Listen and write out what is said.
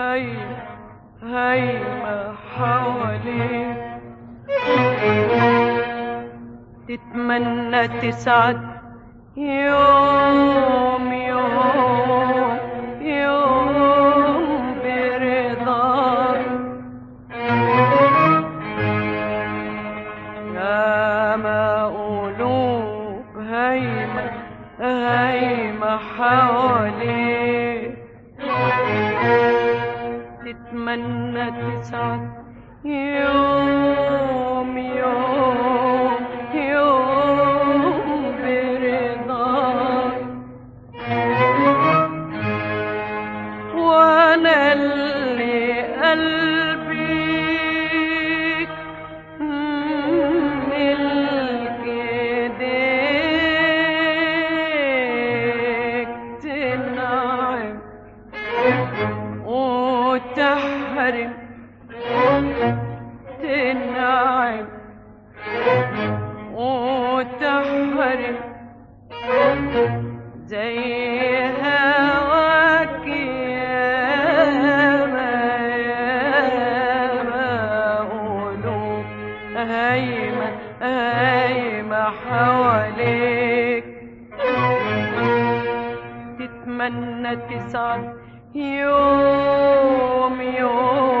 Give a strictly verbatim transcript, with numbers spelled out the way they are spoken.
هايمة هايمة حواليك، تتمنى تسعد يوم يوم يوم برضاك. ياما قلوب هايمة هايمة حواليك، تتمنى تسعد يوم يوم يوم برضاك. وانا اللي قلبي ملك ايديك، تنعم وتحرم، تنعم وتحرم زي هواك ياما ياما قلوب هايمة هايمة حواليك، تتمنى تسعد يوم يوم